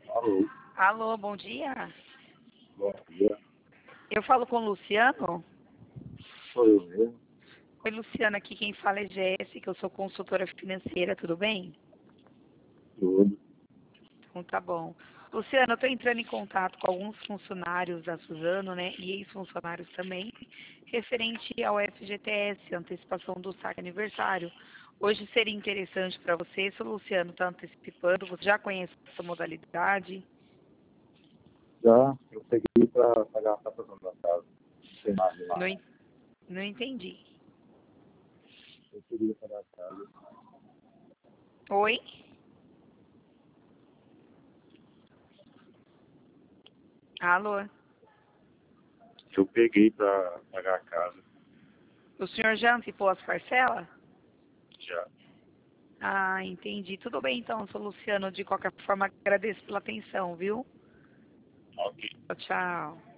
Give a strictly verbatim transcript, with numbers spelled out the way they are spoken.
Alô, Alô, bom dia. bom dia. Eu falo com o Luciano. Sou eu mesmo. Oi, Luciano, aqui quem fala é Jéssica, eu sou consultora financeira, tudo bem? Tudo. Então tá bom. Luciano, eu estou entrando em contato com alguns funcionários da Suzano, né, e ex-funcionários também, referente ao F G T S, antecipação do saque aniversário. Hoje seria interessante para você, se o Luciano está antecipando, você já conhece essa modalidade? Já eu peguei para pagar a captação da casa. Não tem nada Não, lá. en- não entendi. Eu queria pagar a casa. Oi? Alô? Eu peguei para pagar a casa. O senhor já antecipou as parcelas? Já. Ah, entendi. Tudo bem então, sou Luciano. De qualquer forma, agradeço pela atenção, viu? Ok. Tchau.